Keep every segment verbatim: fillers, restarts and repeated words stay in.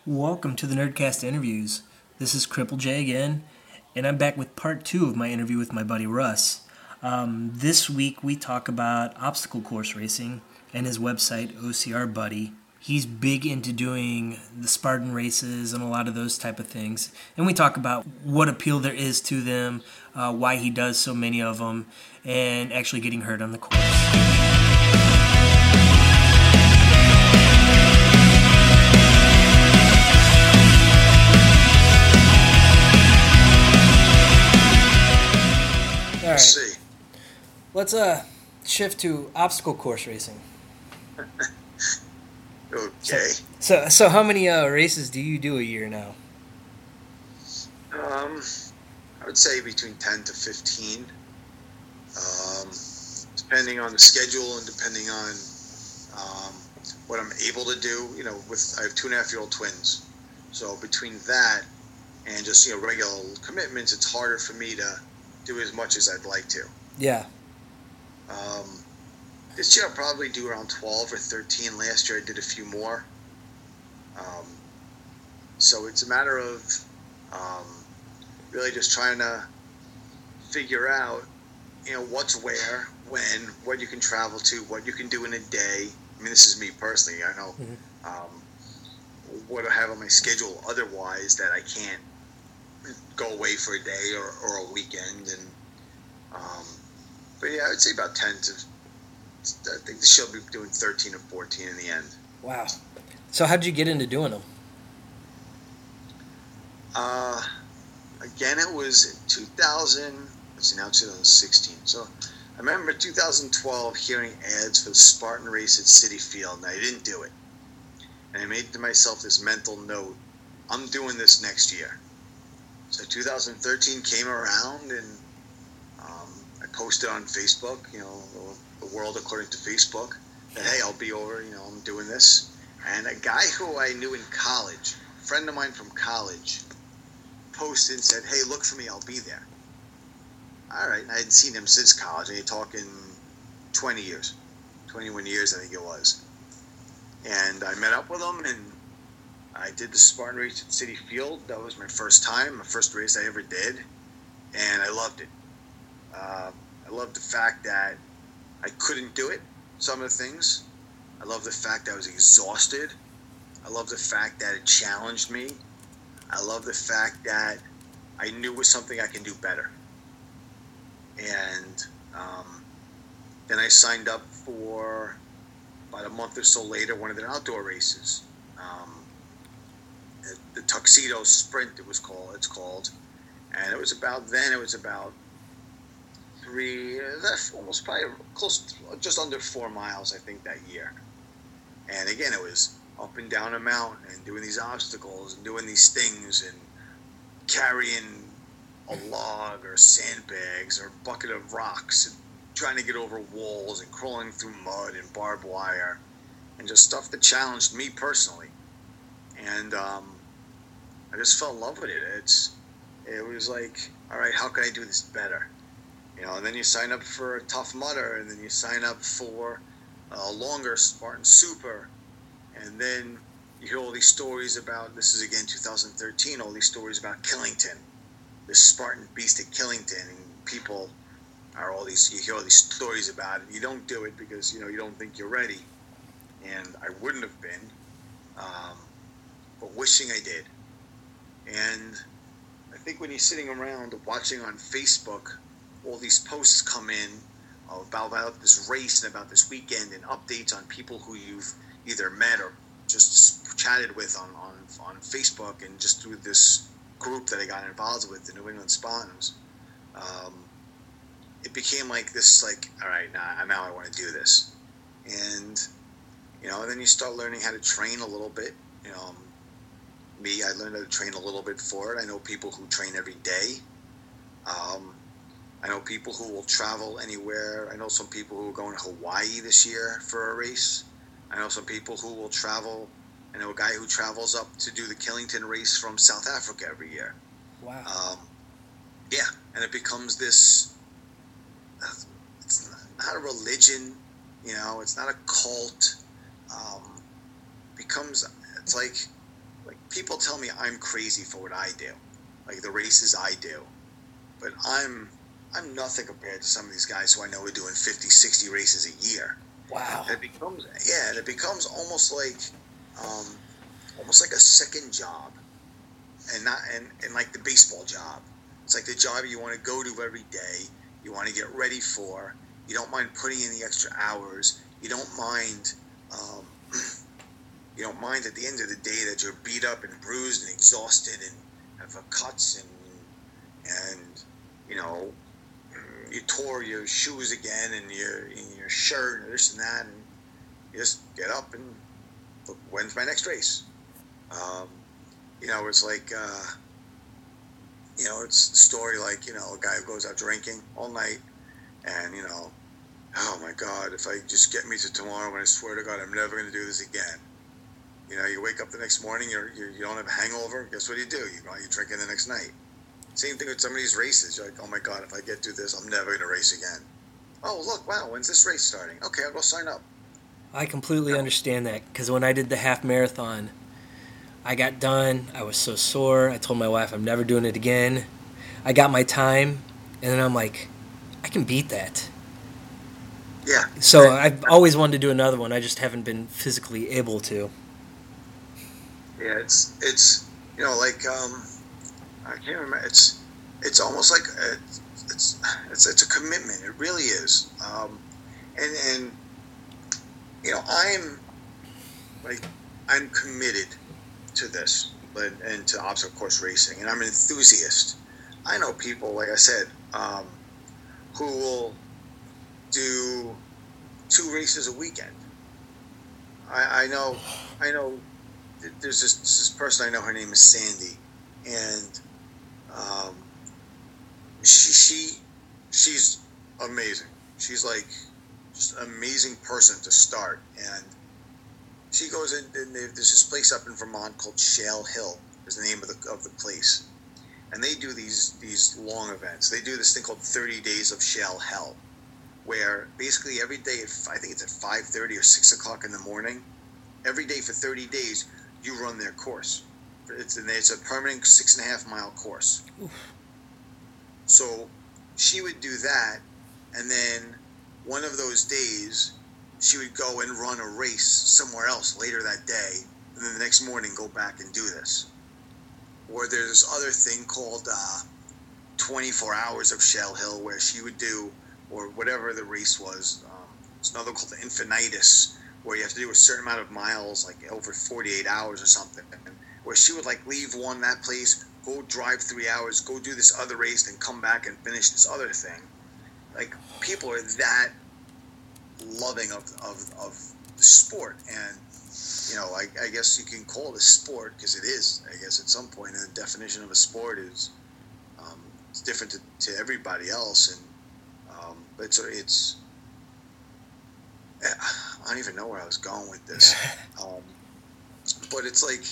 Welcome to the Nerdcast Interviews. This is Cripple J again, and I'm back with part two of my interview with my buddy Russ. Um, this week we talk about obstacle course racing and his website, O C R Buddy. He's big into doing the Spartan races and a lot of those type of things. And we talk about what appeal there is to them, uh, why he does so many of them, and actually getting hurt on the course. All right. See. Let's uh shift to obstacle course racing. Okay. So, so how many uh, races do you do a year now? Um, I would say between ten to fifteen. Um, depending on the schedule and depending on um, what I'm able to do. You know, with I have two and a half year old twins, so between that and just you know regular commitments, it's harder for me to do as much as I'd like to. Yeah. Um, this year I'll probably do around twelve or thirteen. Last year I did a few more. Um, so it's a matter of um, really just trying to figure out, you know, what's where, when, what you can travel to, what you can do in a day. I mean, this is me personally. I know Mm-hmm. um, what I have on my schedule otherwise that I can't go away for a day or, or a weekend. And um, but yeah, I would say about ten to. I think this year I'll be doing thirteen or fourteen in the end. Wow. So how did you get into doing them? Uh, again, it was in two thousand. Let's see, now two thousand sixteen. So I remember two thousand twelve hearing ads for the Spartan race at Citi Field, and I didn't do it. And I made to myself this mental note: I'm doing this next year. So two thousand thirteen came around, and um, I posted on Facebook, you know, the world according to Facebook, that hey, I'll be over. You know, I'm doing this. And a guy who I knew in college, a friend of mine from college, posted and said, hey, look for me, I'll be there. All right, and I hadn't seen him since college, and you're talking twenty years, twenty-one years I think it was. And I met up with him, and I did the Spartan race at Citi Field. That was my first time, my first race I ever did, and I loved it. Uh, I loved the fact that I couldn't do it, some of the things. I love the fact that I was exhausted. I love the fact that it challenged me. I love the fact that I knew it was something I can do better. And um, then I signed up for, about a month or so later, one of their outdoor races. Um, the, the Tuxedo Sprint, it was called. It's called. And it was about, then it was about three, almost probably close, to, just under four miles, I think, that year. And again, it was up and down a mountain and doing these obstacles and doing these things and carrying a log or sandbags or a bucket of rocks and trying to get over walls and crawling through mud and barbed wire and just stuff that challenged me personally. And um, I just fell in love with it. It's, it was like, all right, how can I do this better? You know, and then you sign up for a Tough Mudder, and then you sign up for a longer Spartan Super, and then you hear all these stories about, this is again two thousand thirteen, all these stories about Killington, this Spartan beast at Killington, and people are all these, you hear all these stories about it. You don't do it because, you know, you don't think you're ready, and I wouldn't have been, um, but wishing I did. And I think when you're sitting around watching on Facebook, all these posts come in about, about this race and about this weekend and updates on people who you've either met or just chatted with on, on, on Facebook and just through this group that I got involved with, the New England Spartans. Um, it became like this, like, all right, now, now I want to do this. And, you know, and then you start learning how to train a little bit. You know, um, me, I learned how to train a little bit for it. I know people who train every day. Um, I know people who will travel anywhere. I know some people who are going to Hawaii this year for a race. I know some people who will travel. I know a guy who travels up to do the Killington race from South Africa every year. Wow. Um, yeah, and it becomes this, it's not a religion, you know, it's not a cult. Um, becomes, it's like like people tell me I'm crazy for what I do, like the races I do, but I'm I'm nothing compared to some of these guys who I know are doing fifty, sixty races a year. Wow. And it becomes yeah, and it becomes almost like um, almost like a second job, and not and, and like the baseball job. It's like the job you want to go to every day. You want to get ready for. You don't mind putting in the extra hours. You don't mind. Um, you don't mind at the end of the day that you're beat up and bruised and exhausted and have cuts and and you know you tore your shoes again and your and your shirt and this and that, and you just get up and look, when's my next race? Um, you know, it's like uh, you know, it's a story like, you know, a guy who goes out drinking all night and, you know, oh my God, if I just get me to tomorrow, and I swear to God, I'm never going to do this again. You know, you wake up the next morning, you're, you're, you don't have a hangover. Guess what do you do? You go, you drink in the next night. Same thing with some of these races. You're like, oh my God, if I get through this, I'm never going to race again. Oh, look, wow, when's this race starting? Okay, I'll go sign up. I completely understand that, because when I did the half marathon, I got done. I was so sore. I told my wife I'm never doing it again. I got my time, and then I'm like, I can beat that. Yeah. So I've always wanted to do another one. I just haven't been physically able to. Yeah, it's it's you know like um, I can't remember. It's it's almost like a, it's it's it's a commitment. It really is. Um, and and you know I'm like I'm committed to this, but and to obstacle course racing, and I'm an enthusiast. I know people, like I said, um, who will do two races a weekend. I, I know, I know. There's this, this person I know. Her name is Sandy, and um, she she she's amazing. She's like just an amazing person to start, and she goes in. And there's this place up in Vermont called Shale Hill. Is the name of the of the place, and they do these these long events. They do this thing called thirty Days of Shale Hell, where basically every day, at, I think it's at five thirty or six o'clock in the morning, every day for thirty days, you run their course. It's, it's a permanent six and a half mile course. Oof. So she would do that, and then one of those days, she would go and run a race somewhere else later that day, and then the next morning go back and do this. Or there's this other thing called uh, twenty-four Hours of Shale Hill, where she would do, or whatever the race was. Um, it's another called the Infinitus, where you have to do a certain amount of miles, like over forty-eight hours or something. And where she would like leave one that place, go drive three hours, go do this other race, then come back and finish this other thing. Like people are that loving of of, of the sport, and you know, I, I guess you can call it a sport because it is. I guess at some point, the definition of a sport is um, it's different to, to everybody else, and um, but it's it's. I don't even know where I was going with this, um, but it's like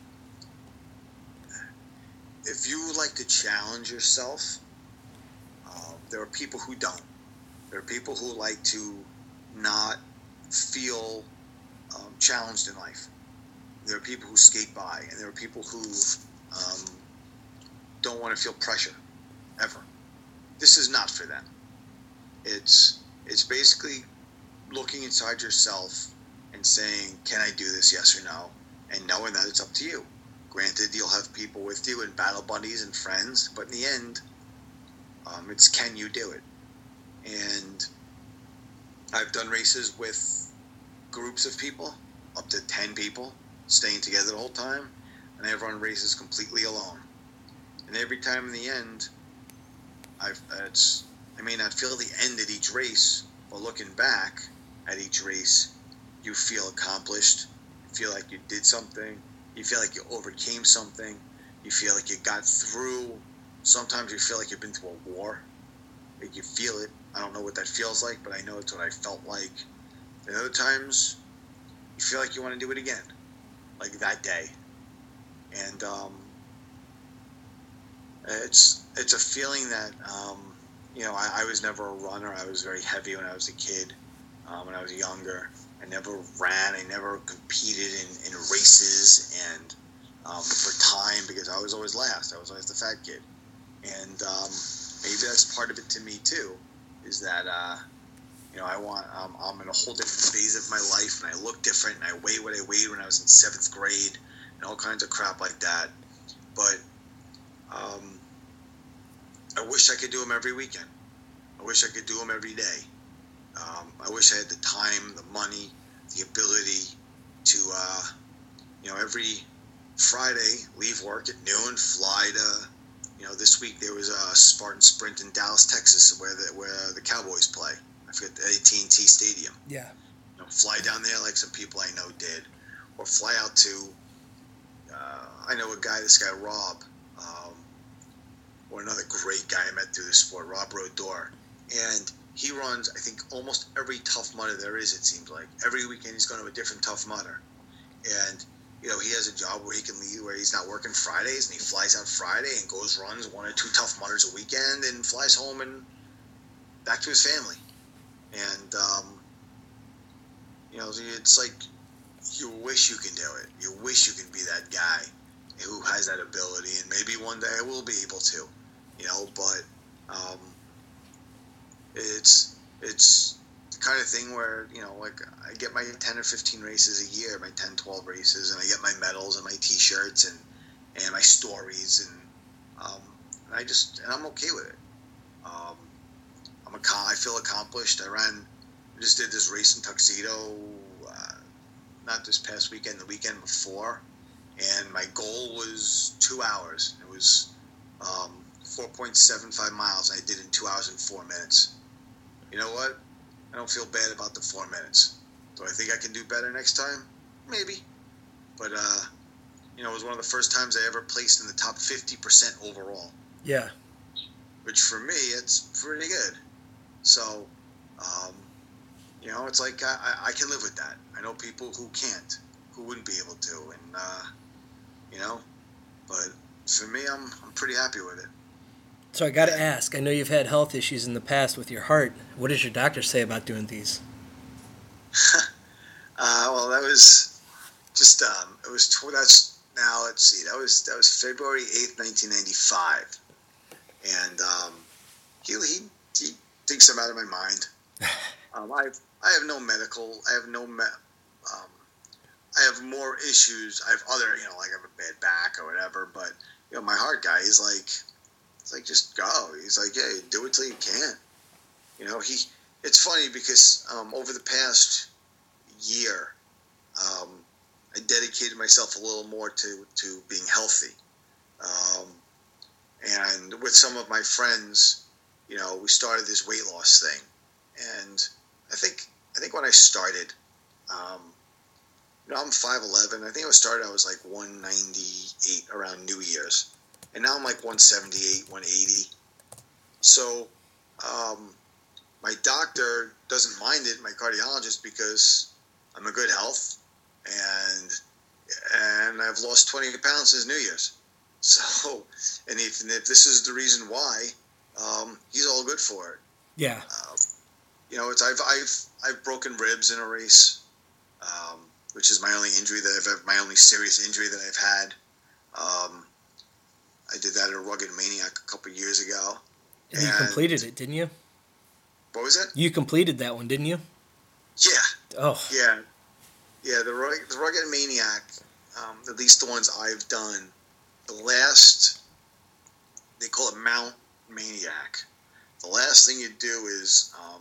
if you like to challenge yourself, uh, there are people who don't. There are people who like to not feel um, challenged in life. There are people who skate by, and there are people who um, don't want to feel pressure ever. This is not for them. It's it's basically looking inside yourself and saying, can I do this, yes or no? And knowing that it's up to you. Granted, you'll have people with you and battle buddies and friends, but in the end, um, it's can you do it? And I've done races with groups of people, up to ten people, staying together the whole time, and I've run races completely alone. And every time in the end, I've it's I may not feel the end at each race, but looking back at each race, you feel accomplished, you feel like you did something, you feel like you overcame something, you feel like you got through. Sometimes you feel like you've been through a war, like you feel it. I don't know what that feels like, but I know it's what I felt like. And other times, you feel like you want to do it again, like that day. And um, it's it's a feeling that, um, you know, I, I was never a runner. I was very heavy when I was a kid. Um, when I was younger, I never ran. I never competed in, in races, and um, for time because I was always last. I was always the fat kid. And um, maybe that's part of it to me too, is that, uh, you know, I want, um, I'm in a whole different phase of my life and I look different and I weigh what I weighed when I was in seventh grade and all kinds of crap like that. But um, I wish I could do them every weekend. I wish I could do them every day. Um, I wish I had the time, the money, the ability to, uh, you know, every Friday leave work at noon, fly to, you know, this week there was a Spartan Sprint in Dallas, Texas, where the where the Cowboys play. I forget, the A T and T Stadium. Yeah. You know, fly down there like some people I know did, or fly out to. Uh, I know a guy, this guy Rob, um, or another great guy I met through the sport, Rob Rodor, and he runs, I think, almost every Tough Mudder there is. It seems like every weekend he's going to a different Tough Mudder, and you know, he has a job where he can leave, where he's not working Fridays, and he flies out Friday and goes runs one or two Tough Mudders a weekend, and flies home and back to his family. And um, you know, it's like you wish you can do it. You wish you can be that guy who has that ability, and maybe one day I will be able to. You know, but um, it's it's. kind of thing where, you know, like I get my ten or fifteen races a year, my ten, twelve races, and I get my medals and my t-shirts and, and my stories, and um, and I just, and I'm okay with it. Um, I'm a, I feel accomplished. I ran, I just did this race in Tuxedo, uh, not this past weekend, the weekend before, and my goal was two hours. It was um, four point seven five miles. I did it in two hours and four minutes. You know what? I don't feel bad about the four minutes. Do I think I can do better next time? Maybe. But, uh, you know, it was one of the first times I ever placed in the top fifty percent overall. Yeah. Which for me, it's pretty good. So, um, you know, it's like I, I can live with that. I know people who can't, who wouldn't be able to. And, uh, you know, but for me, I'm I'm pretty happy with it. So I got to ask, I know you've had health issues in the past with your heart. What does your doctor say about doing these? uh, well, that was just, um, it was, tw- that's, now let's see, that was, that was February eighth, nineteen ninety-five. And um, he, he, he thinks I'm out of my mind. um, I, I have no medical, I have no, me- um, I have more issues. I have other, you know, like I have a bad back or whatever, but, you know, my heart guy is like, it's like, just go. He's like, yeah, do it till you can. You know, he, it's funny because um, over the past year, um, I dedicated myself a little more to, to being healthy. Um, and with some of my friends, you know, we started this weight loss thing. And I think, I think when I started, um, you know, I'm five eleven. I think I started, I was like one ninety-eight around New Year's. And now I'm like one seventy-eight, one eighty. So um, my doctor doesn't mind it, my cardiologist, because I'm in good health, and and I've lost twenty pounds since New Year's. So, and if, and if this is the reason why, um, he's all good for it. Yeah. Uh, you know, it's I've I've I've broken ribs in a race, um, which is my only injury that I've ever, my only serious injury that I've had. Um, I did that at a Rugged Maniac a couple of years ago. And, and you completed it, didn't you? What was it? You completed that one, didn't you? Yeah. Oh. Yeah. Yeah, the, the Rugged Maniac, um, at least the ones I've done, the last, they call it Mount Maniac. The last thing you do is, um,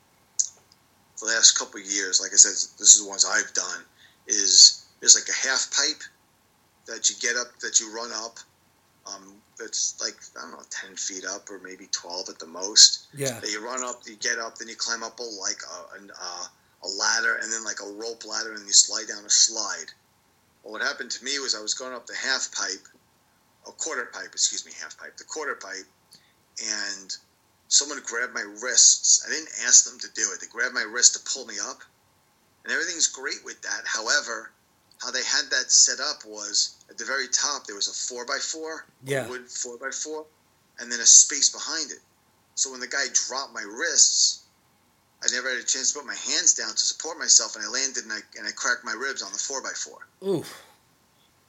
the last couple of years, like I said, this is the ones I've done, is there's like a half pipe that you get up, that you run up. Um, that's like, I don't know, ten feet up or maybe twelve at the most. Yeah. That you run up, you get up, then you climb up a, like a, a, a ladder, and then like a rope ladder, and you slide down a slide. Well, what happened to me was I was going up the half pipe, a quarter pipe, excuse me, half pipe, the quarter pipe, and someone grabbed my wrists. I didn't ask them to do it. They grabbed my wrist to pull me up, and everything's great with that. However, how they had that set up was at the very top there was a four by four, yeah. a wood four by four, and then a space behind it. So when the guy dropped my wrists, I never had a chance to put my hands down to support myself, and I landed and I and I cracked my ribs on the four by four. Oof.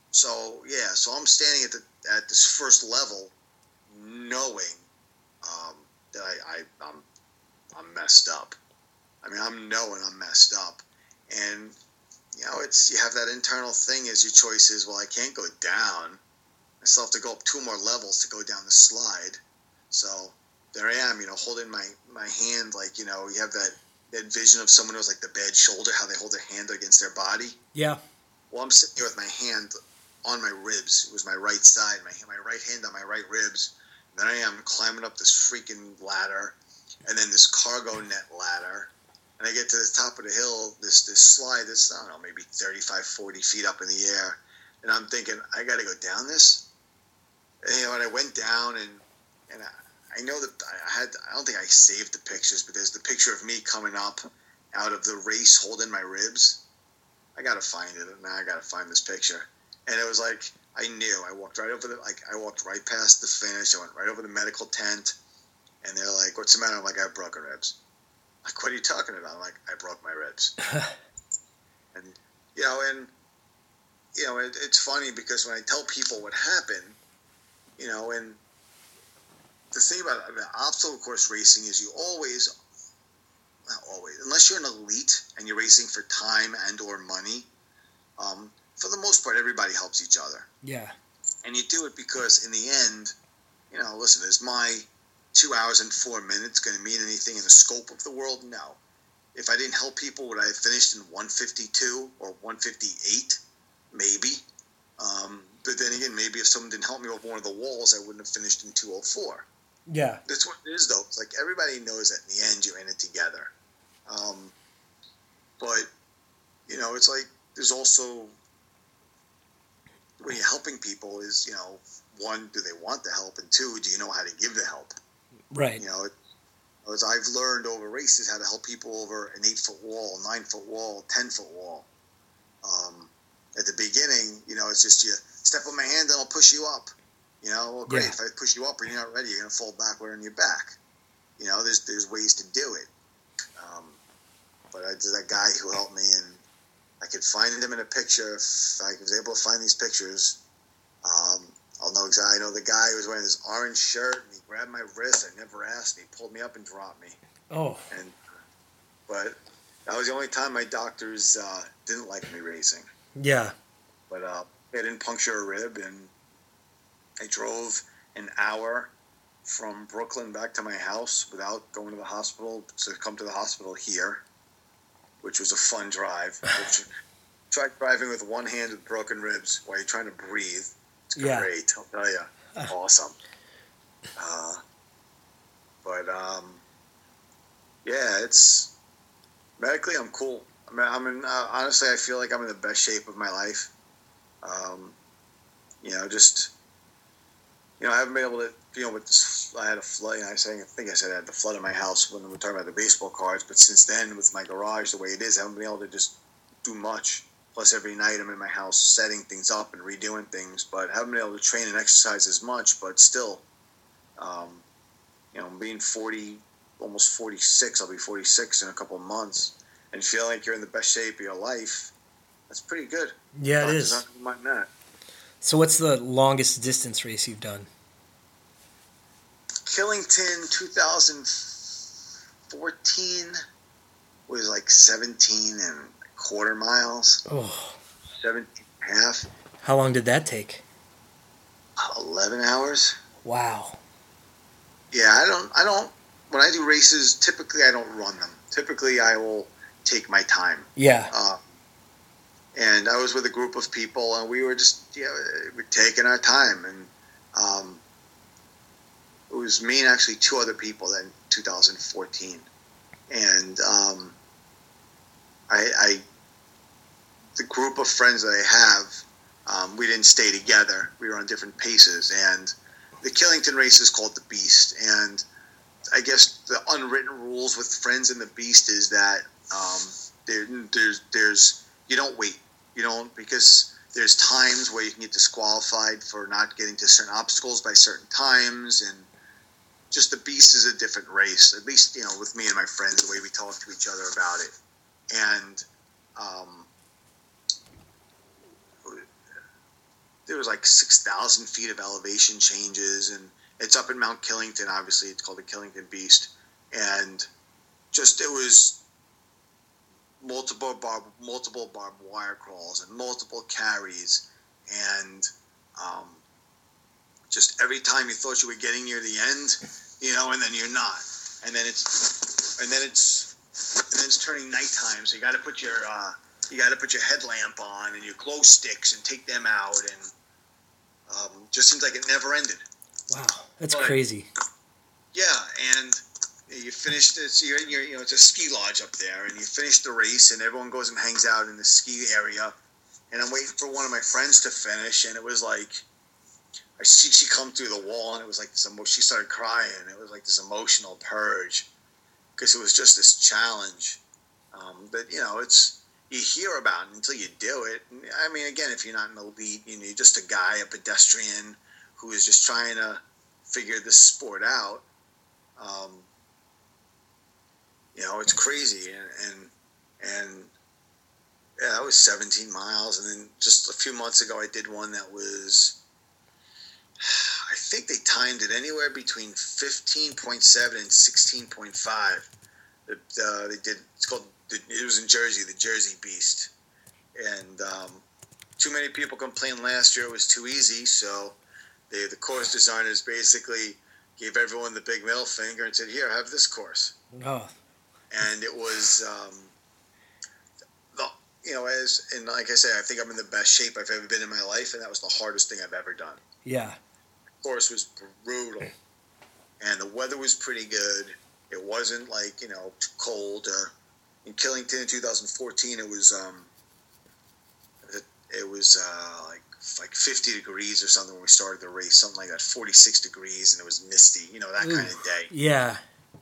So yeah, so I'm standing at the at this first level, knowing um, that I, I I'm I'm messed up. I mean, I'm knowing I'm messed up, and you know, it's you have that internal thing as your choice is. Well, I can't go down. I still have to go up two more levels to go down the slide. So there I am, you know, holding my my hand like you know, you have that that vision of someone who has like the bad shoulder, how they hold their hand against their body. Yeah. Well, I'm sitting here with my hand on my ribs. It was my right side, my my right hand on my right ribs. And then I am climbing up this freaking ladder, and then this cargo net ladder. And I get to the top of the hill, this this slide, this, I don't know, maybe thirty-five, forty feet up in the air. And I'm thinking, I got to go down this? And, you know, and I went down, and and I, I know that I had, I don't think I saved the pictures, but there's the picture of me coming up out of the race holding my ribs. I got to find it. Now I got to find this picture. And it was like, I knew. I walked right over the, like, I walked right past the finish. I went right over the medical tent. And they're like, what's the matter? I'm like, I have broken ribs. Like, what are you talking about? I'm like, I broke my ribs. And, you know, and, you know, it, it's funny because when I tell people what happened, you know, and the thing about, about obstacle course racing is you always, not always, unless you're an elite and you're racing for time and or money, um, for the most part, everybody helps each other. Yeah. And you do it because in the end, you know, listen, is my two hours and four minutes going to mean anything in the scope of the world? No. If I didn't help people, would I have finished in one fifty-two or one fifty-eight? Maybe. Um, but then again, maybe if someone didn't help me over one of the walls, I wouldn't have finished in two oh four. Yeah. That's what it is, though. It's like everybody knows that in the end, you're in it together. Um, but, you know, it's like there's also, when you're helping people is, you know, one, do they want the help? And two, do you know how to give the help? Right. You know, as I've learned over races how to help people over an eight-foot wall, nine-foot wall, ten-foot wall. Um, at the beginning, you know, it's just you step on my hand and I'll push you up. You know, well, great. Yeah. If I push you up and you're not ready, you're going to fall backward on your back. You know, there's there's ways to do it. Um, but I, there's that guy who helped me, and I could find him in a picture. If I was able to find these pictures, um, I'll know exactly. I know the guy who was wearing this orange shirt, and he grabbed my wrist. I never asked, and he pulled me up and dropped me. Oh. And but that was the only time my doctors uh, didn't like me racing. Yeah. But uh, they didn't puncture a rib, and I drove an hour from Brooklyn back to my house without going to the hospital to come to the hospital here, which was a fun drive. Which, tried driving with one hand with broken ribs while you're trying to breathe. It's Yeah. great, I'll tell you. Awesome. Uh, but, um, yeah, it's, medically I'm cool. I mean, I'm in, uh, honestly, I feel like I'm in the best shape of my life. Um, you know, just, you know, I haven't been able to, you know, with this, I had a flood, you know, I think, I think I said I had the flood in my house when we were talking about the baseball cards, but since then, with my garage the way it is, I haven't been able to just do much. Plus, every night I'm in my house setting things up and redoing things, but I haven't been able to train and exercise as much, but still, um, you know, being forty, almost forty-six, I'll be forty-six in a couple of months, and feeling like you're in the best shape of your life, that's pretty good. Yeah, it Doctors is. don't mind that. So what's the longest distance race you've done? Killington two thousand fourteen was like seventeen and a quarter miles. Oh. seventeen and a half. How long did that take? eleven hours. Wow. Yeah, I don't, I don't, when I do races, typically I don't run them. Typically I will take my time. Yeah. Uh, and I was with a group of people, and we were just, you know, we're taking our time. And um, it was me and actually two other people then, two thousand fourteen. And um, I, I, the group of friends that I have, um, we didn't stay together. We were on different paces. And the Killington race is called the Beast. And I guess the unwritten rules with friends in the Beast is that um, there, there's, there's, you don't wait. You don't, because there's times where you can get disqualified for not getting to certain obstacles by certain times, and just the Beast is a different race. At least, you know, with me and my friends, the way we talk to each other about it. And um, there was like six thousand feet of elevation changes, and it's up in Mount Killington. Obviously, it's called the Killington Beast, and just it was multiple barb, multiple barbed wire crawls and multiple carries, and um, just every time you thought you were getting near the end, you know, and then you're not, and then it's and then it's and then it's turning nighttime, so you got to put your uh, you got to put your headlamp on and your glow sticks and take them out, and um, just seems like it never ended. Wow, that's but, crazy. Yeah, and you finish this. You're, you're, you know, it's a ski lodge up there, and you finish the race, and everyone goes and hangs out in the ski area. And I'm waiting for one of my friends to finish, and it was like I see she come through the wall, and it was like this. Emo- she started crying. It was like this emotional purge because it was just this challenge. Um, but you know, it's you hear about it until you do it. I mean, again, if you're not an elite, you know, you're just a guy, a pedestrian who is just trying to figure this sport out. Um, you know, it's crazy, and and, and yeah, that was seventeen miles, and then just a few months ago, I did one that was, I think they timed it anywhere between fifteen point seven and sixteen point five. The, uh, they did. It's called. It was in Jersey, the Jersey Beast, and um, too many people complained last year it was too easy, so they, the course designers basically gave everyone the big middle finger and said, "Here, have this course." Oh. And it was, um, the, you know, as and like I said, I think I'm in the best shape I've ever been in my life, and that was the hardest thing I've ever done. Yeah. The course was brutal, and the weather was pretty good. It wasn't like, you know, too cold. Uh, in Killington in two thousand fourteen, it was um, it, it was uh, like like fifty degrees or something when we started the race, something like that, forty-six degrees, and it was misty. You know, that Ooh, kind of day. Yeah.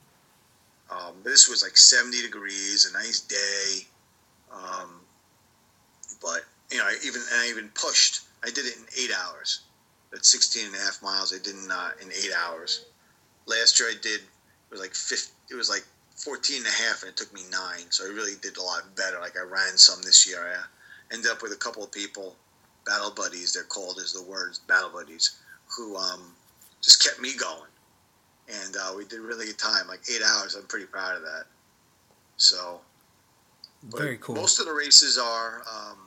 Um, this was like seventy degrees, a nice day. Um, but, you know, I even, and I even pushed. I did it in eight hours. That's sixteen and a half miles. I did in, uh, in eight hours. Last year I did, it was like fifty, it was like fourteen and a half, and it took me nine. So I really did a lot better. Like I ran some this year. I ended up with a couple of people, battle buddies, they're called as the words, battle buddies, who um, just kept me going. And uh, we did really good time, like eight hours. I'm pretty proud of that. So, very cool. Most of the races are um,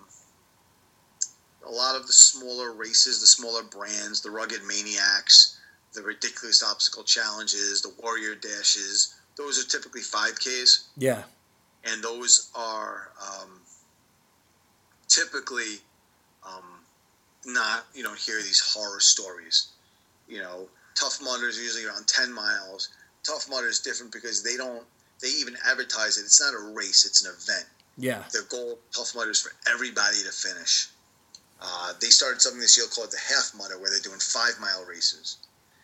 a lot of the smaller races, the smaller brands, the Rugged Maniacs, the Ridiculous Obstacle Challenges, the Warrior Dashes. Those are typically five Ks. Yeah. And those are um, typically um, not, you don't hear these horror stories, you know. Tough Mudders are usually around ten miles. Tough Mudder is different because they don't, they even advertise it. It's not a race, it's an event. Yeah. Their goal, Tough Mudder, is for everybody to finish. Uh, they started something this year called the Half Mudder, where they're doing five mile races.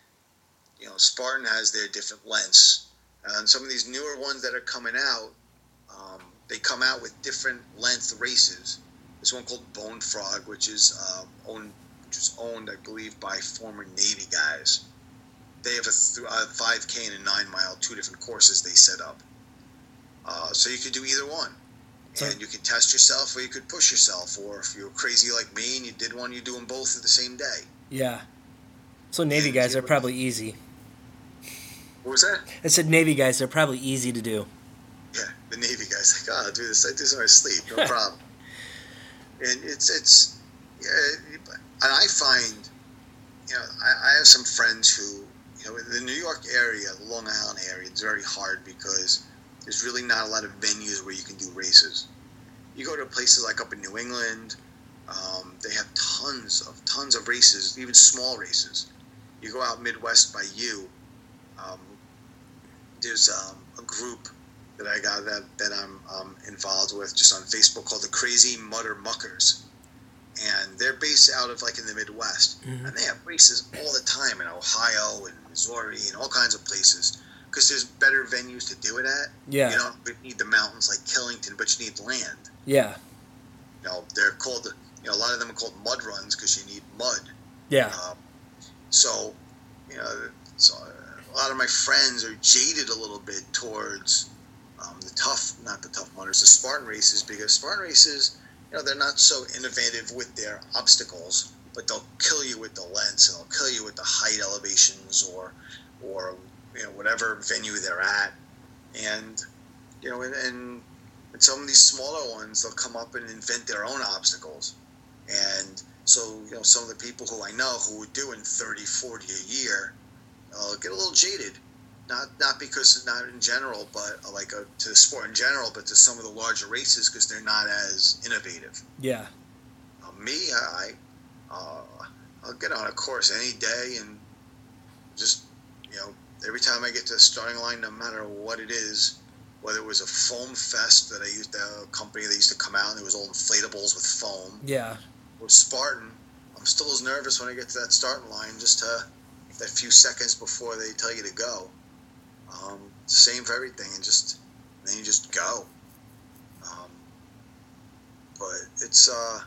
You know, Spartan has their different lengths. And some of these newer ones that are coming out, um, they come out with different length races. There's one called Bone Frog, which is uh, owned, which is owned, I believe, by former Navy guys. They have a, th- a five K and a nine mile, two different courses they set up. Uh, so you could do either one. And so, you could test yourself or you could push yourself. Or if you're crazy like me and you did one, you do them both at the same day. Yeah. So Navy and guys are probably easy. What was that? I said Navy guys are probably easy to do. Yeah, the Navy guys like, oh, I'll do this. I do this in my sleep. No problem. And it's, it's, yeah, and I find, you know, I, I have some friends who, you know, in the New York area, the Long Island area, it's very hard because there's really not a lot of venues where you can do races. You go to places like up in New England, um, they have tons of tons of races, even small races. You go out Midwest by you, um, there's um, a group that I got that that I'm um, involved with just on Facebook called the Crazy Mudder Muckers. And they're based out of, like, in the Midwest. Mm-hmm. And they have races all the time in Ohio and Missouri and all kinds of places. Because there's better venues to do it at. Yeah. You don't need the mountains like Killington, but you need land. Yeah. You know, they're called, you know, a lot of them are called mud runs because you need mud. Yeah. Um, so, you know, so a lot of my friends are jaded a little bit towards um, the tough, not the Tough Mudders, the Spartan races, because Spartan races, you know, they're not so innovative with their obstacles, but they'll kill you with the lengths, and they'll kill you with the height elevations, or, or you know, whatever venue they're at, and you know, and, and, and some of these smaller ones, they'll come up and invent their own obstacles, and so you know, some of the people who I know who are doing thirty, forty a year, uh, get a little jaded. Not not because not in general, but uh, like a, to the sport in general, but to some of the larger races because they're not as innovative. Yeah. Uh, me, I, uh, I'll get on a course any day and just, you know, every time I get to the starting line, no matter what it is, whether it was a foam fest that I used, a company that used to come out and there was all inflatables with foam. Yeah. Or Spartan, I'm still as nervous when I get to that starting line, just to that few seconds before they tell you to go. Um, same for everything, and just then you just go. Um, but it's uh,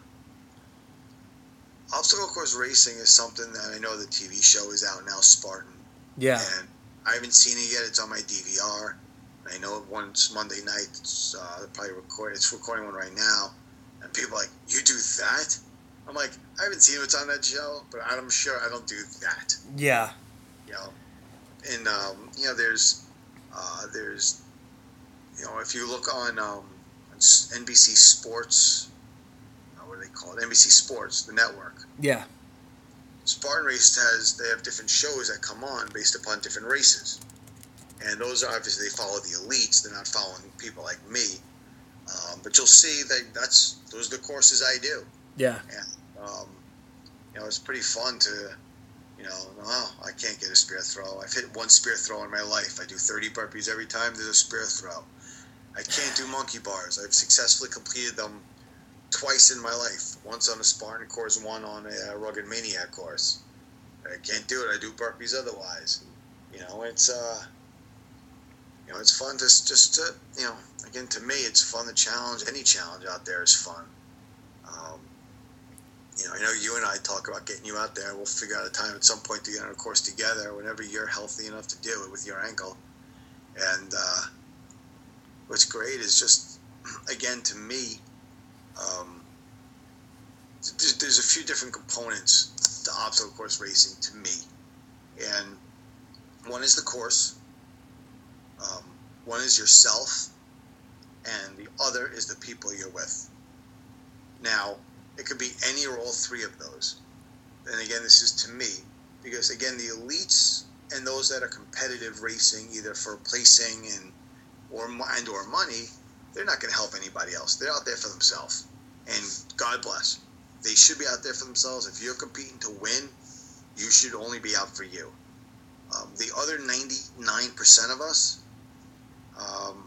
obstacle course racing is something that I know the T V show is out now, Spartan. Yeah. And I haven't seen it yet. It's on my D V R. I know it once Monday night. It's uh, probably record. It's recording one right now, and people are like, "You do that?" I'm like, I haven't seen what's on that show, but I'm sure I don't do that. Yeah. You know. And um, you know, there's, uh, there's, you know, if you look on um, N B C Sports, uh, what do they call it? N B C Sports, the network. Yeah. Spartan Race has they have different shows that come on based upon different races, and those are obviously they follow the elites. They're not following people like me, um, but you'll see that that's those are the courses I do. Yeah. And um, you know, it's pretty fun to. You know, oh, I can't get a spear throw. I've hit one spear throw in my life. I do thirty burpees every time there's a spear throw. I can't do monkey bars. I've successfully completed them twice in my life. Once on a Spartan course, one on a Rugged Maniac course. I can't do it. I do burpees otherwise. You know, it's uh, you know, it's fun to just to you know, again to me, it's fun to challenge. Any challenge out there is fun. Um, You know, I know you and I talk about getting you out there. We'll figure out a time at some point to get on a course together whenever you're healthy enough to do it with your ankle. And uh, what's great is just, again, to me, um, there's, there's a few different components to obstacle course racing to me. And one is the course, um, one is yourself, and the other is the people you're with. Now, it could be any or all three of those. And again, this is to me, because again, the elites and those that are competitive racing, either for placing and or and or money, they're not going to help anybody else. They're out there for themselves, and God bless. They should be out there for themselves. If you're competing to win, you should only be out for you. Um, the other ninety-nine percent of us, um,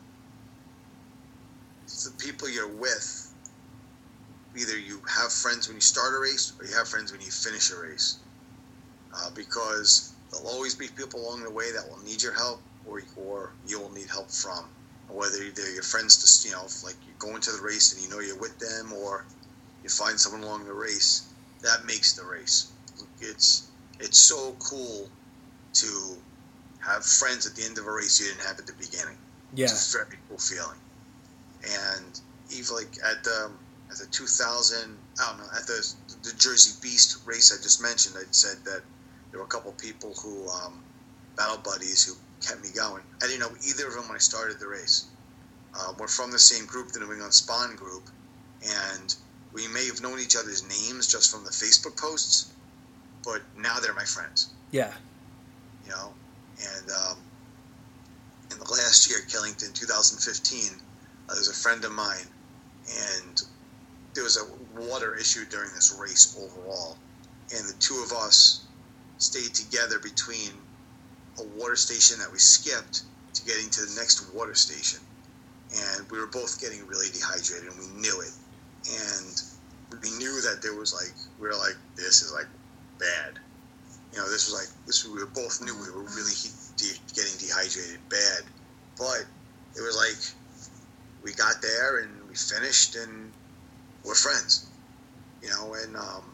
it's the people you're with. Either you have friends when you start a race or you have friends when you finish a race. Uh, because there'll always be people along the way that will need your help or or you will need help from. Whether they're your friends, to, you know, like you go into the race and you know you're with them, or you find someone along the race, that makes the race. It's it's so cool to have friends at the end of a race you didn't have at the beginning. Yeah. It's a very cool feeling. And even like at the At the two thousand, I don't know, at the the Jersey Beast race I just mentioned, I said that there were a couple people who, um, battle buddies, who kept me going. I didn't know either of them when I started the race. Uh, we're from the same group, the New England Spawn group, and we may have known each other's names just from the Facebook posts, but now they're my friends. Yeah. You know, and um, in the last year, Killington, two thousand fifteen, uh, there's a friend of mine, and there was a water issue during this race overall, and the two of us stayed together between a water station that we skipped to getting to the next water station, and we were both getting really dehydrated, and we knew it, and we knew that there was like we were like this is like bad, you know, this was like this we were both knew we were really de- getting dehydrated bad, but it was like we got there and we finished and we're friends, you know, and um,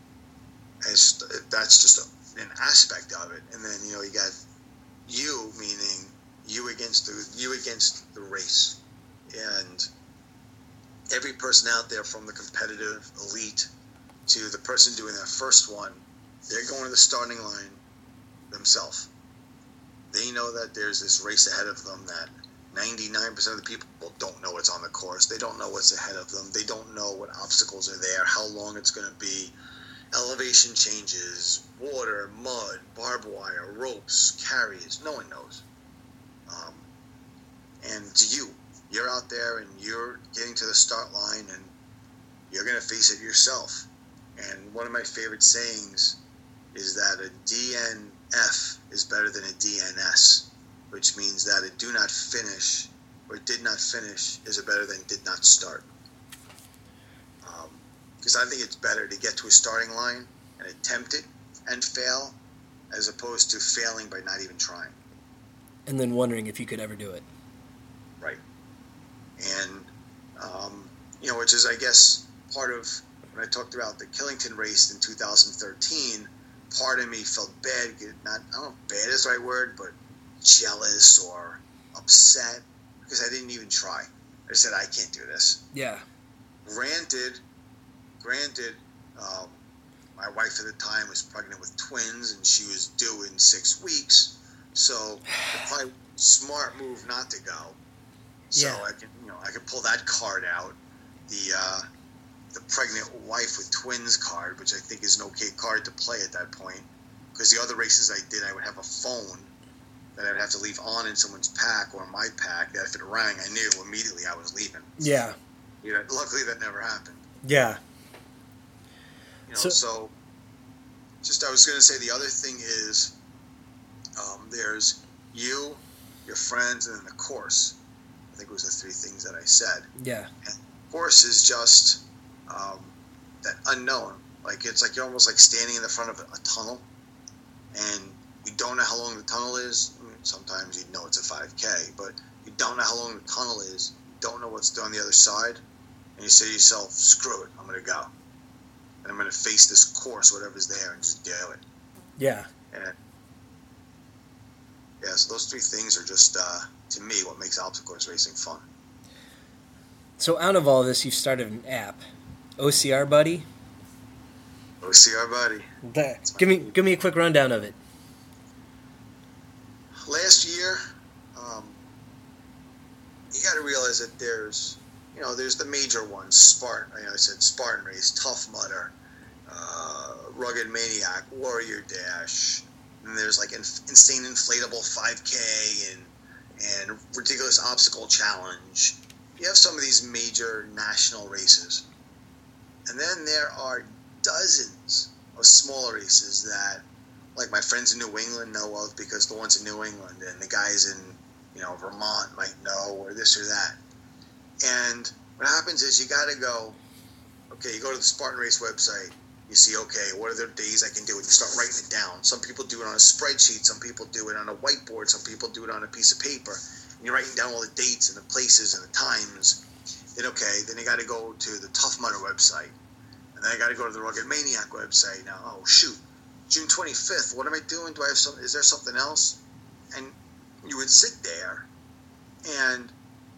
it's, that's just a, an aspect of it. And then, you know, you got you, meaning you against the you against the race, and every person out there, from the competitive elite to the person doing that first one, they're going to the starting line themselves. They know that there's this race ahead of them that ninety-nine percent of the people don't know what's on the course. They don't know what's ahead of them. They don't know what obstacles are there, how long it's going to be, elevation changes, water, mud, barbed wire, ropes, carries. No one knows. Um, and you, you're out there and you're getting to the start line and you're going to face it yourself. And one of my favorite sayings is that a D N F is better than a D N S, which means that a do not finish or did not finish is a better than did not start. Because um, I think it's better to get to a starting line and attempt it and fail as opposed to failing by not even trying. And then wondering if you could ever do it. Right. And, um, you know, which is, I guess, part of when I talked about the Killington race in two thousand thirteen, part of me felt bad, not, I don't know if bad is the right word, but jealous or upset because I didn't even try. I said, I can't do this. Yeah. Granted, granted, um, my wife at the time was pregnant with twins and she was due in six weeks. So it's probably a smart move not to go. So yeah. I can, you know, I could pull that card out. The, uh, the pregnant wife with twins card, which I think is an okay card to play at that point. Because the other races I did, I would have a phone that I'd have to leave on in someone's pack or my pack that if it rang, I knew immediately I was leaving. Yeah. You know, luckily that never happened. Yeah. You know, so, so just I was going to say the other thing is um, there's you, your friends, and then the course. I think it was the three things that I said. Yeah. And the course is just um, that unknown. Like it's like you're almost like standing in the front of a, a tunnel, and you don't know how long the tunnel is. I mean, sometimes you know it's a five K, but you don't know how long the tunnel is. You don't know what's on the other side, and you say to yourself, "Screw it, I'm going to go, and I'm going to face this course, whatever's there, and just do it." Yeah. And yeah, so those three things are just uh, to me what makes obstacle course racing fun. So out of all this, you've started an app, O C R Buddy. O C R Buddy. That, give me give me a quick rundown of it. Last year, um, you got to realize that there's, you know, there's the major ones. Spartan, you know, I said Spartan Race, Tough Mudder, uh, Rugged Maniac, Warrior Dash. And there's like in, insane inflatable five K and and ridiculous obstacle challenge. You have some of these major national races, and then there are dozens of smaller races that, like my friends in New England know of because the ones in New England and the guys in, you know, Vermont might know, or this or that. And what happens is you got to go, okay, you go to the Spartan Race website, you see, okay, what are the days I can do it? You start writing it down. Some people do it on a spreadsheet, some people do it on a whiteboard, some people do it on a piece of paper. And you're writing down all the dates and the places and the times. Then, okay, then you got to go to the Tough Mudder website. And then I got to go to the Rugged Maniac website. Now, oh, shoot, June twenty-fifth, what am I doing? Do I have some, is there something else? And you would sit there and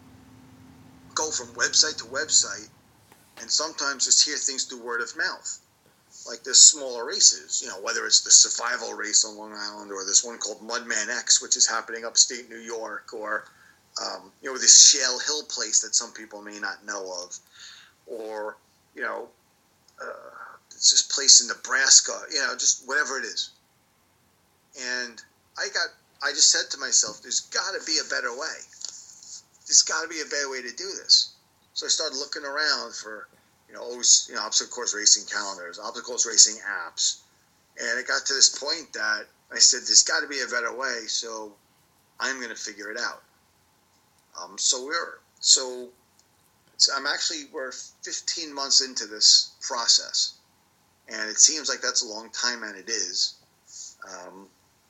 go from website to website and sometimes just hear things through word of mouth. Like there's smaller races, you know, whether it's the survival race on Long Island or this one called Mudman X, which is happening upstate New York, or, um, you know, this Shale Hill place that some people may not know of, or, you know, uh, it's this place in Nebraska, you know, just whatever it is. And I got, I just said to myself, there's got to be a better way. There's got to be a better way to do this. So I started looking around for, you know, always, you know, obstacle course racing calendars, obstacle course racing apps. And it got to this point that I said, there's got to be a better way, so I'm going to figure it out. Um, so we're, so it's, I'm actually, we're fifteen months into this process. And it seems like that's a long time, and it is. Um,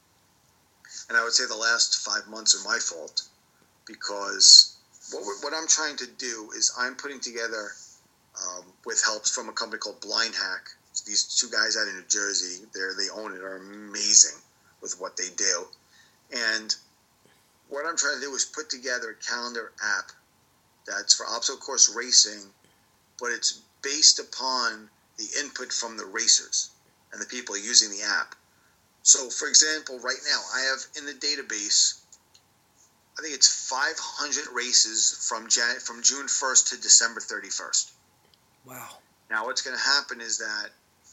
and I would say the last five months are my fault, because what, we're, what I'm trying to do is I'm putting together, um, with help from a company called Blind Hack. These two guys out of New Jersey, they're, they own it, are amazing with what they do. And what I'm trying to do is put together a calendar app that's for obstacle course racing, but it's based upon the the input from the racers and the people using the app. So, for example, right now I have in the database, I think it's five hundred races from Jan- from June first to December thirty-first. Wow. Now, what's going to happen is that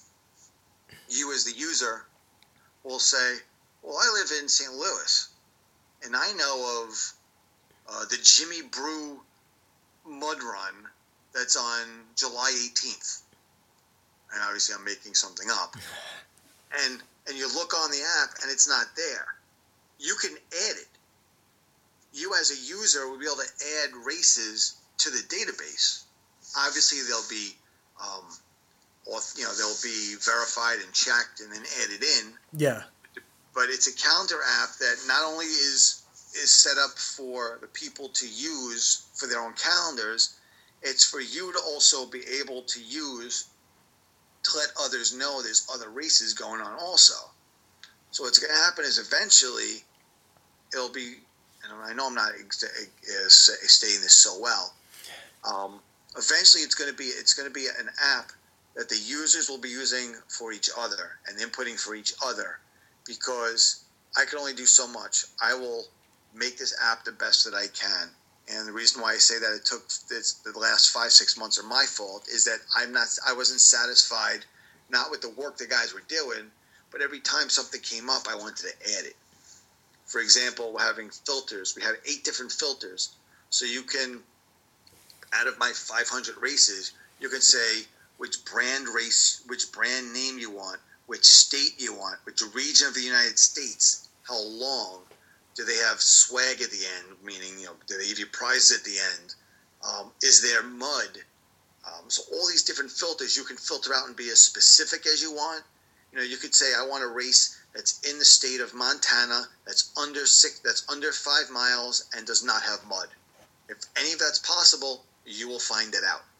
you as the user will say, well, I live in Saint Louis, and I know of uh, the Jimmy Brew Mud Run that's on July eighteenth. And obviously I'm making something up. And and you look on the app and it's not there. You can add it. You as a user will be able to add races to the database. Obviously they'll be, um, you know, they'll be verified and checked and then added in. Yeah. But it's a calendar app that not only is is set up for the people to use for their own calendars, it's for you to also be able to use to let others know there's other races going on also. So what's going to happen is eventually it'll be, and I know I'm not ex- ex- stating this so well, um, eventually it's going to be it's going to be an app that the users will be using for each other and inputting for each other, because I can only do so much. I will make this app the best that I can. And the reason why I say that it took this, the last five, six months are my fault is that I'm not, I wasn't satisfied, not with the work the guys were doing, but every time something came up, I wanted to add it. For example, we're having filters. We have eight different filters. So you can, out of my five hundred races, you can say which brand race, which brand name you want, which state you want, which region of the United States, how long. Do they have swag at the end, meaning, you know, do they give you prizes at the end? Um, is there mud? Um, so all these different filters, you can filter out and be as specific as you want. You know, you could say, I want a race that's in the state of Montana, that's under six, that's under five miles, and does not have mud. If any of that's possible, you will find it out.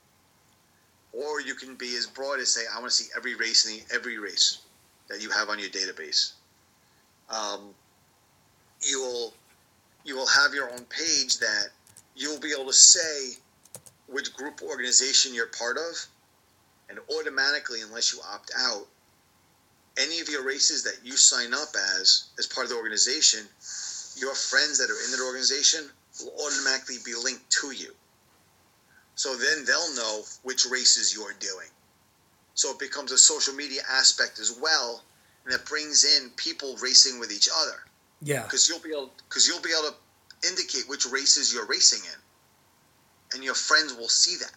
Or you can be as broad as say, I want to see every race in the, every race that you have on your database. Um, you will you will have your own page that you'll be able to say which group organization you're part of, and automatically, unless you opt out, any of your races that you sign up as as part of the organization, your friends that are in that organization will automatically be linked to you. So then they'll know which races you're doing. So it becomes a social media aspect as well, and that brings in people racing with each other. Yeah, because you'll be able because you'll be able to indicate which races you're racing in, and your friends will see that.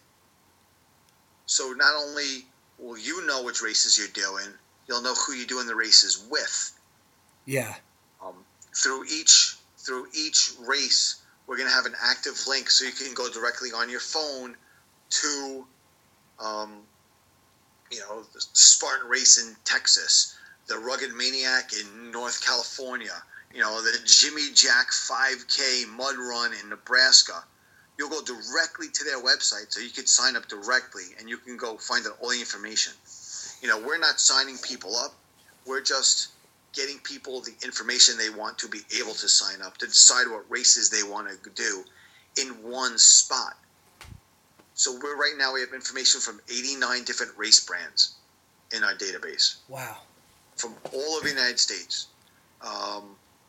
So not only will you know which races you're doing, you'll know who you're doing the races with. Yeah. Um, through each through each race, we're going to have an active link, so you can go directly on your phone to, um, you know, the Spartan race in Texas, the Rugged Maniac in North California. You know, the Jimmy Jack five K mud run in Nebraska. You'll go directly to their website, so you can sign up directly, and you can go find out all the information. You know, we're not signing people up. We're just getting people the information they want to be able to sign up, to decide what races they want to do in one spot. So we're right now, we have information from eighty-nine different race brands in our database. Wow. From all over the United States. Um,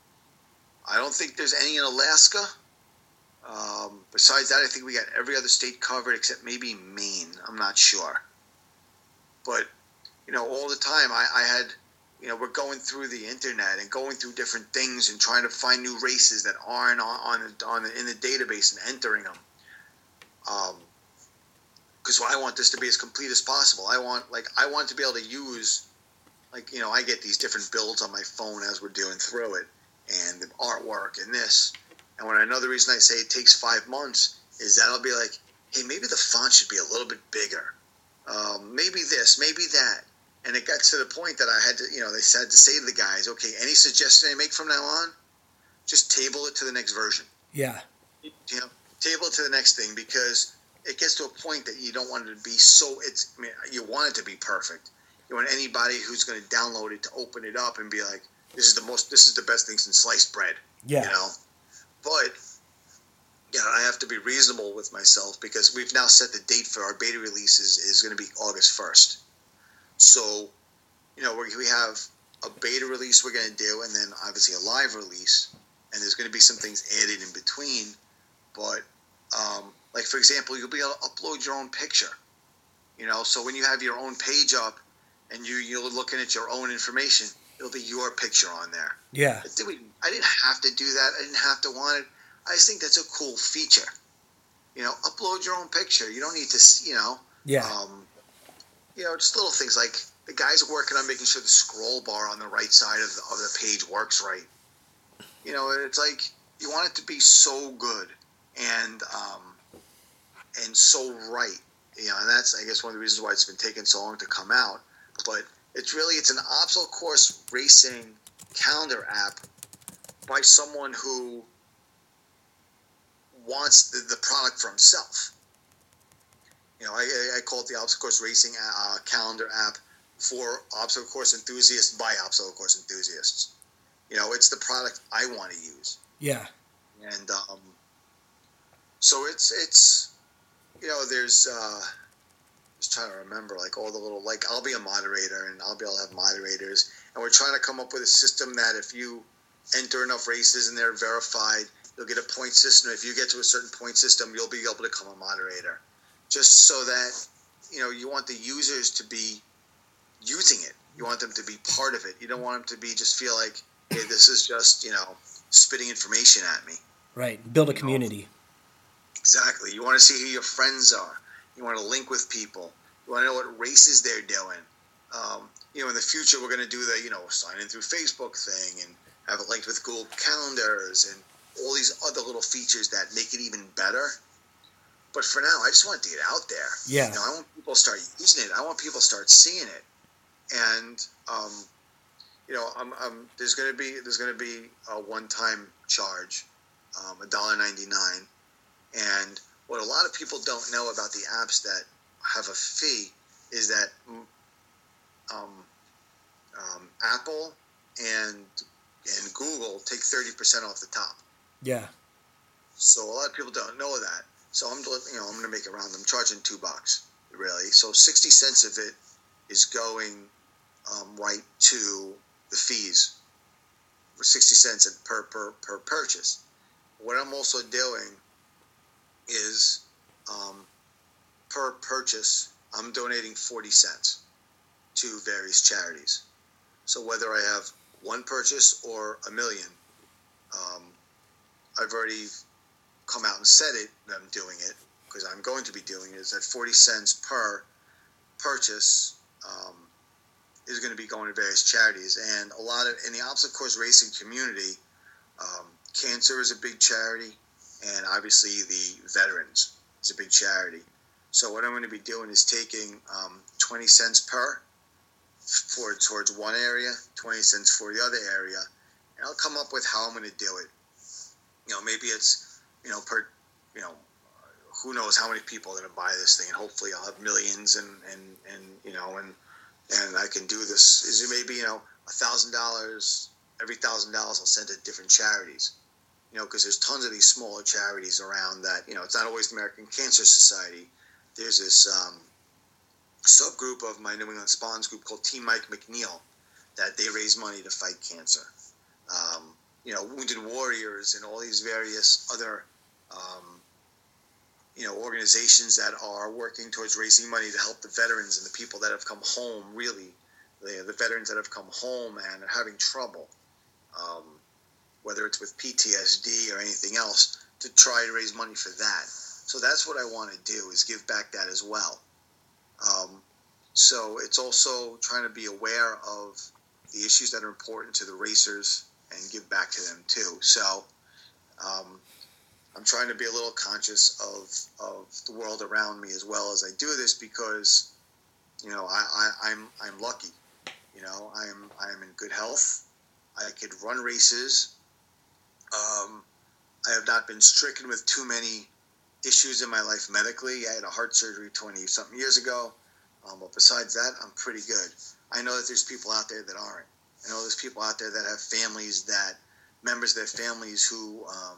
I don't think there's any in Alaska. Um, besides that, I think we got every other state covered except maybe Maine. I'm not sure. But, you know, all the time I, I had, you know, we're going through the internet and going through different things and trying to find new races that aren't on, on, on in the database and entering them. Um, because I want this to be as complete as possible. I want, like, I want to be able to use, like, you know, I get these different builds on my phone as we're doing through it, and the artwork and this. And when another reason I say it takes five months is that I'll be like, hey, maybe the font should be a little bit bigger. Um, maybe this, maybe that. And it got to the point that I had to, you know, they had to say to the guys, okay, any suggestion I make from now on, just table it to the next version. Yeah. You know, table it to the next thing, because it gets to a point that you don't want it to be so, it's, I mean, you want it to be perfect. You want anybody who's going to download it to open it up and be like, this is the most, this is the best thing since sliced bread. Yeah. You know? But, yeah, I have to be reasonable with myself, because we've now set the date for our beta releases is going to be August first. So, you know, we we have a beta release we're going to do, and then obviously a live release, and there's going to be some things added in between. But, um, like, for example, you'll be able to upload your own picture, you know, so when you have your own page up and you, you're looking at your own information, it'll be your picture on there. Yeah. I didn't have to do that. I didn't have to want it. I just think that's a cool feature. You know, upload your own picture. You don't need to, you know. Yeah. Um, you know, just little things like the guys working on making sure the scroll bar on the right side of the, of the page works right. You know, it's like you want it to be so good and um, and so right. You know, and that's, I guess, one of the reasons why it's been taking so long to come out. But it's really, it's an obstacle course racing calendar app by someone who wants the, the product for himself. You know, I, I call it the Obstacle Course Racing uh, calendar app for obstacle course enthusiasts by obstacle course enthusiasts. You know, it's the product I want to use. Yeah. And um, so it's, it's, you know, there's, uh, just trying to remember, like, all the little, like, I'll be a moderator, and I'll be able to have moderators, and we're trying to come up with a system that if you enter enough races and they're verified, you'll get a point system. If you get to a certain point system, you'll be able to become a moderator. Just so that, you know, you want the users to be using it. You want them to be part of it. You don't want them to be just feel like, hey, this is just, you know, spitting information at me. Right. Build a you community. know? Exactly. You want to see who your friends are. You want to link with people. You want to know what races they're doing. Um, you know, in the future, we're going to do the, you know, sign in through Facebook thing and have it linked with Google Calendars and all these other little features that make it even better. But for now, I just want to get it out there. Yeah. You know, I want people to start using it. I want people to start seeing it. And, um, you know, I'm, I'm, there's going to be there's going to be a one-time charge, um, one dollar ninety-nine. And what a lot of people don't know about the apps that have a fee is that um, um, Apple and and Google take thirty percent off the top. Yeah. So a lot of people don't know that. So I'm, you know, I'm going to make it round. I'm charging two bucks, really. So sixty cents of it is going um, right to the fees for sixty cents per, per, per purchase. What I'm also doing is um, per purchase, I'm donating forty cents to various charities. So whether I have one purchase or a million, um, I've already come out and said it that I'm doing it, because I'm going to be doing it, is that forty cents per purchase um, is going to be going to various charities. And a lot of, in the obstacle course racing community, um, cancer is a big charity, and obviously the veterans is a big charity. So what I'm going to be doing is taking um, twenty cents per for towards one area, twenty cents for the other area, and I'll come up with how I'm going to do it. You know, maybe it's, you know, per, you know, who knows how many people are going to buy this thing, and hopefully I'll have millions, and, and, and you know, and and I can do this. Is it maybe, you know, a thousand dollars, every thousand dollars I'll send to different charities, you know, because there's tons of these smaller charities around that, you know, it's not always the American Cancer Society. There's this um, subgroup of my New England Spawns group called Team Mike McNeil that they raise money to fight cancer. Um, you know, Wounded Warriors and all these various other, um, you know, organizations that are working towards raising money to help the veterans and the people that have come home, really, the, the veterans that have come home and are having trouble, um, whether it's with P T S D or anything else, to try to raise money for that. So that's what I want to do, is give back that as well. Um, so it's also trying to be aware of the issues that are important to the racers and give back to them too. So um, I'm trying to be a little conscious of, of the world around me as well as I do this, because, you know, I, I, I'm I'm lucky. You know, I'm I'm in good health. I could run races. Um, I have not been stricken with too many issues in my life medically. I had a heart surgery twenty-something years ago. Um, but besides that, I'm pretty good. I know that there's people out there that aren't. I know there's people out there that have families that, members of their families who um,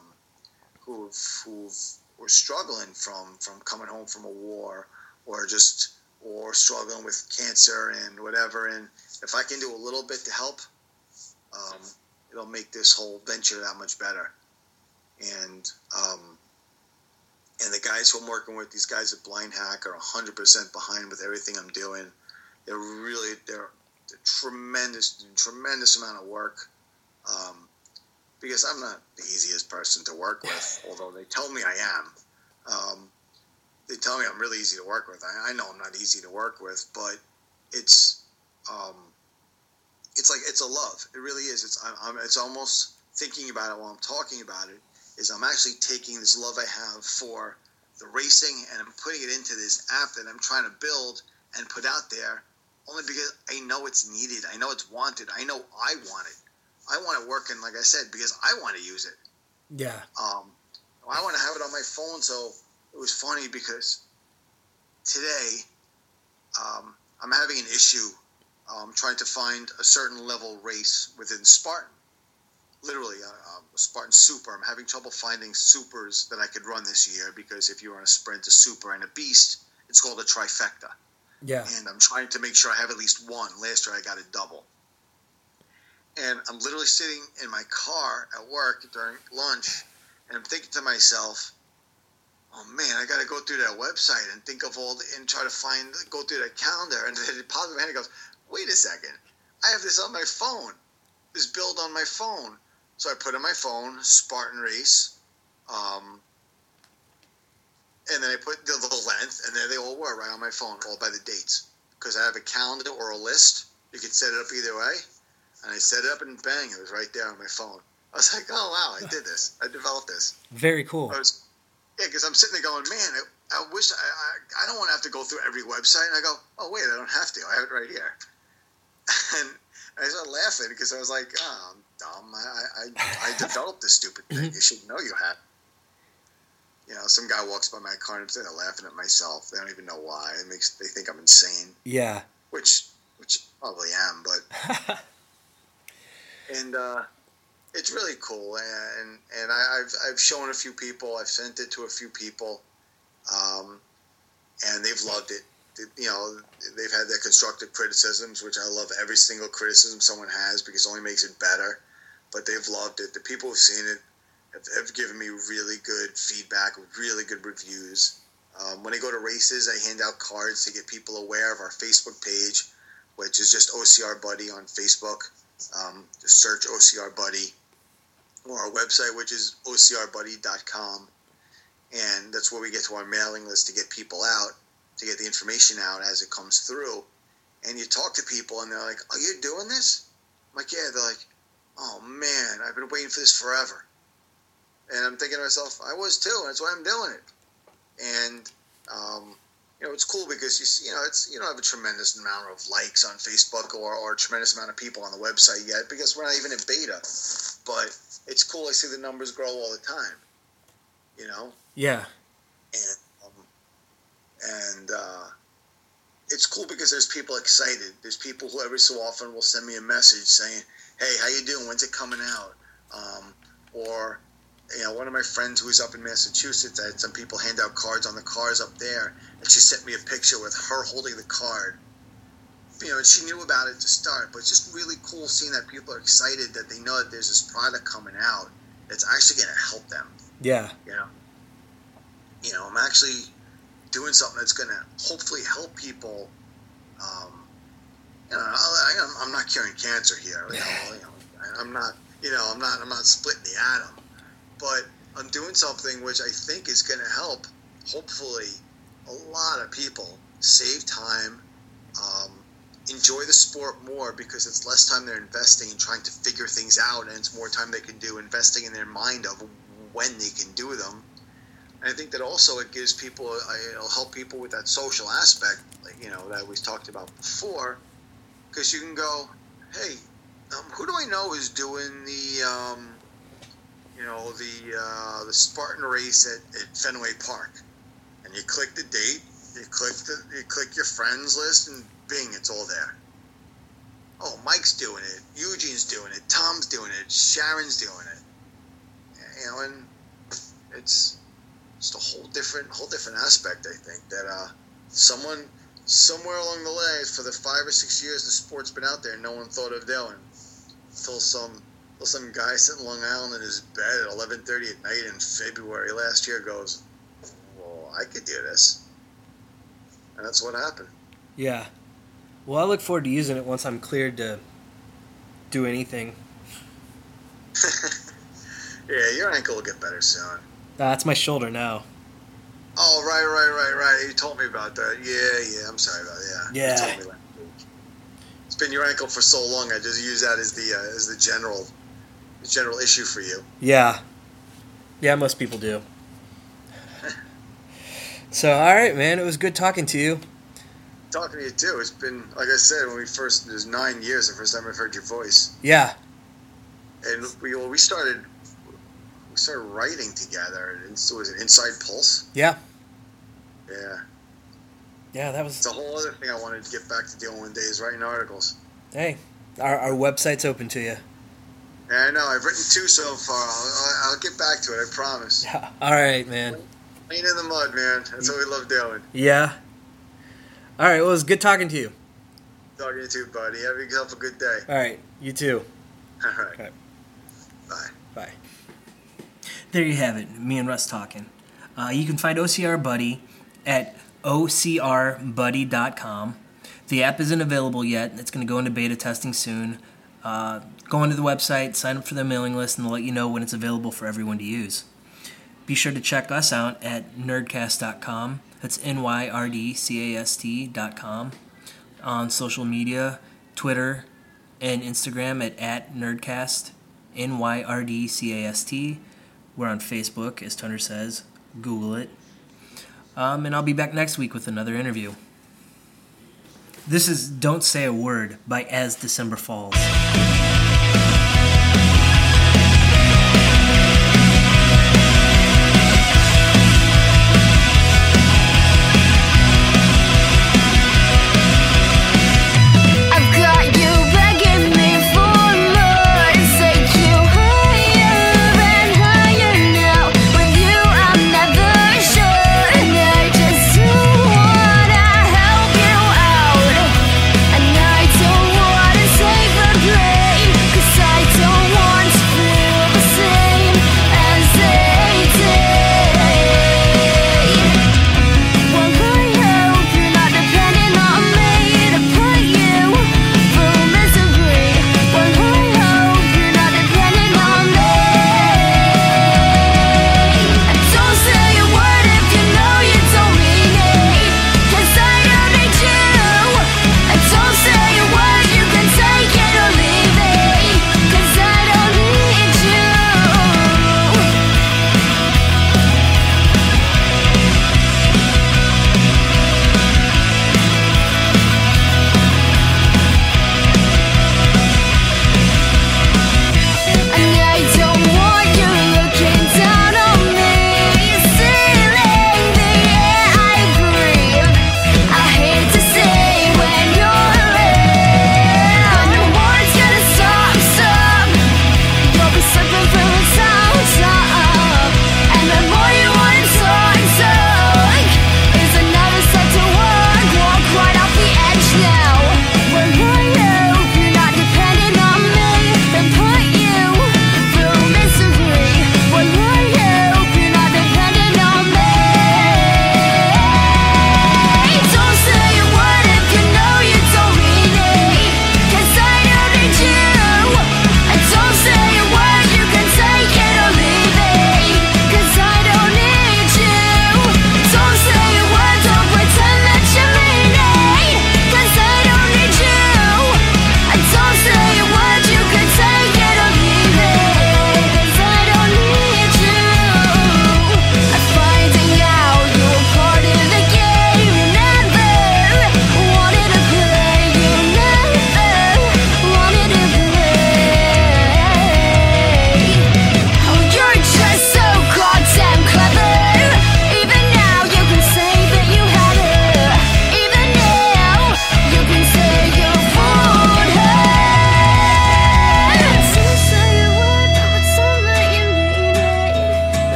who've, who've were struggling from, from coming home from a war, or just or struggling with cancer and whatever. And if I can do a little bit to help, um, it'll make this whole venture that much better. And um, and the guys who I'm working with, these guys at Blind Hack, are one hundred percent behind with everything I'm doing. They're really, they're, they're tremendous, tremendous amount of work. Um, because I'm not the easiest person to work with, although they tell me I am. Um, they tell me I'm really easy to work with. I, I know I'm not easy to work with, but it's um, it's like it's a love. It really is. It's I'm, I'm, it's almost thinking about it while I'm talking about it. Is I'm actually taking this love I have for the racing and I'm putting it into this app that I'm trying to build and put out there, only because I know it's needed. I know it's wanted. I know I want it. I want it working, like I said, because I want to use it. Yeah. Um, I want to have it on my phone. So it was funny because today um, I'm having an issue um, trying to find a certain level race within Spartan. Literally, uh, um, Spartan Super. I'm having trouble finding supers that I could run this year because if you're on a sprint, a super, and a beast, it's called a trifecta. Yeah. And I'm trying to make sure I have at least one. Last year I got a double. And I'm literally sitting in my car at work during lunch, and I'm thinking to myself, oh man, I got to go through that website and think of all the, and try to find, go through that calendar. And then it pops in my head and goes, wait a second, I have this on my phone, this build on my phone. So I put in my phone, Spartan Race, um, and then I put the, the length, and there they all were right on my phone, all by the dates. Because I have a calendar or a list. You can set it up either way. And I set it up and bang, it was right there on my phone. I was like, oh, wow, I did this. I developed this. Very cool. I was, yeah, because I'm sitting there going, man, I, I wish, I, I, I don't want to have to go through every website. And I go, oh, wait, I don't have to. I have it right here. And I started laughing because I was like, oh, I'm dumb. I, I, I developed this stupid thing. You should know you had. You know, some guy walks by my car and I'm sitting there laughing at myself. They don't even know why. It makes, they think I'm insane. Yeah. Which, which probably am, but... And uh, it's really cool, and and I, I've I've shown a few people, I've sent it to a few people, um, and they've loved it. They, you know, they've had their constructive criticisms, which I love every single criticism someone has because it only makes it better. But they've loved it. The people who've seen it have, have given me really good feedback, really good reviews. Um, when I go to races, I hand out cards to get people aware of our Facebook page, which is just O C R Buddy on Facebook. Um, just search O C R Buddy, or our website, which is O C R buddy dot com, and that's where we get to our mailing list to get people out, to get the information out as it comes through. And you talk to people, and they're like, "Oh, you're doing this?" I'm like, "Yeah." They're like, "Oh man, I've been waiting for this forever." And I'm thinking to myself, "I was too. And that's why I'm doing it." And um, you know, it's cool because you you know it's you don't have a tremendous amount of likes on Facebook or, or a tremendous amount of people on the website yet because we're not even in beta. But it's cool. I see the numbers grow all the time. You know. Yeah. And um, and uh, it's cool because there's people excited. There's people who every so often will send me a message saying, "Hey, how you doing? When's it coming out?" Um, or you know, one of my friends who was up in Massachusetts, I had some people hand out cards on the cars up there, and she sent me a picture with her holding the card. You know, and she knew about it to start, but it's just really cool seeing that people are excited that they know that there's this product coming out that's actually going to help them. Yeah. You know, you know, I'm actually doing something that's going to hopefully help people. Um, you know, I, I'm, I'm not curing cancer here. You know, you know, I'm not. You know, I'm not. I'm not splitting the atom. But I'm doing something which I think is going to help, hopefully, a lot of people save time, um, enjoy the sport more because it's less time they're investing in trying to figure things out, and it's more time they can do investing in their mind of when they can do them. And I think that also it gives people, it'll help people with that social aspect, like, you know, that we talked about before, because you can go, hey, um, who do I know is doing the... Um, you know, the uh, the Spartan race at, at Fenway Park. And you click the date, you click the you click your friends list, and bing, it's all there. Oh, Mike's doing it, Eugene's doing it, Tom's doing it, Sharon's doing it. You know, and it's just a whole different whole different aspect, I think, that uh, someone somewhere along the line, for the five or six years the sport's been out there, no one thought of doing. Until some, until some guy sitting in Long Island in his bed at eleven thirty at night in February last year goes, well, I could do this. And that's what happened. Yeah. Well, I look forward to using it once I'm cleared to do anything. Yeah, your ankle will get better soon. That's my shoulder now. Oh, right, right, right, right. You told me about that. Yeah, yeah, I'm sorry about that. Yeah. Yeah. You told me last week. It's been your ankle for so long, I just use that as the uh, as the general the general issue for you. Yeah. Yeah, most people do. So, all right, man. It was good talking to you. Talking to you, too. It's been, like I said, when we first, it was nine years the first time I've heard your voice. Yeah. And we well, we started we started writing together. And so was it Inside Pulse? Yeah. Yeah. Yeah, that was... It's a whole other thing I wanted to get back to doing one day is writing articles. Hey, our, our website's open to you. Yeah, I know. I've written two so far. I'll, I'll get back to it, I promise. Yeah. All right, man. Ain't in the mud, man. That's what we love doing. Yeah. All right, well, it was good talking to you. Talking to you too, buddy. Have yourself a good day. All right, you too. All right. Okay. Bye. Bye. There you have it, me and Russ talking. Uh, you can find O C R Buddy at O C R buddy dot com. The app isn't available yet. It's going to go into beta testing soon. Uh, go onto the website, sign up for the mailing list, and they'll let you know when it's available for everyone to use. Be sure to check us out at nerdcast dot com. That's N Y R D C A S T dot com. On social media, Twitter and Instagram at, at nerdcast, N Y R D C A S T. We're on Facebook, as Tunner says. Google it. Um, and I'll be back next week with another interview. This is Don't Say a Word by As December Falls.